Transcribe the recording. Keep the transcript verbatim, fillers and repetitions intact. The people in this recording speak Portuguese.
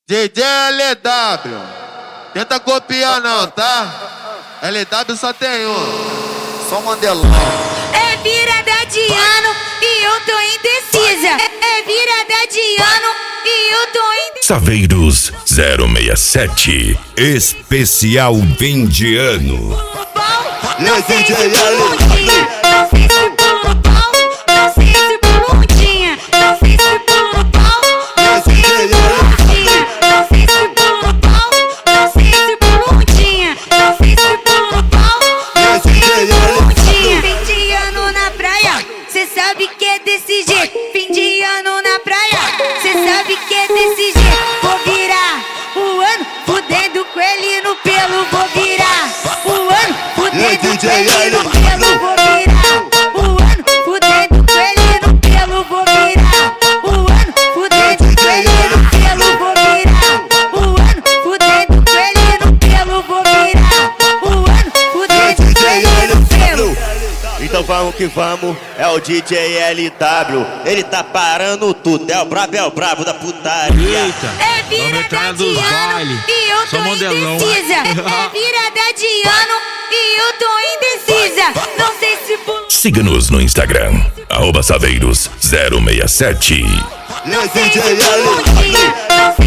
D J L W, tenta copiar não, tá? L W só tem um, só Mandelão. É virada de ano e eu tô indecisa. É virada de ano e eu tô indecisa. Saveiros zero seis sete, especial fim de ano. Não sei se por um dia, não sei se por um pau, não sei se por um dia, não sei se por um pau, não sei se por um dia, não sei se por um pau, não sei se por um dia, não sei se por um pau, não sei se por um dia. Fim de ano na praia, cê sabe que é desse jeito. Fim de ano na praia, cê sabe que é desse jeito. Vou virar o ano fudendo com ele no pelo, vou virar o ano fudendo com ele no pelo, vou virar o ano fudendo com ele no pelo, vou virar o ano fudendo com ele no pelo, vou virar o ano fudendo com ele no pelo, vou virar o ano fudendo com ele no pelo. Então vamos que vamos, é o D J L W, ele tá parando tudo, é o brabo, é o brabo da putaria. Eita, é virada de ano e eu tô indecisa. É virada de ano e eu tô indecisa. Não sei se por... Siga-nos no Instagram, arroba Saveiros zero seis sete. Não sei se por um dia, não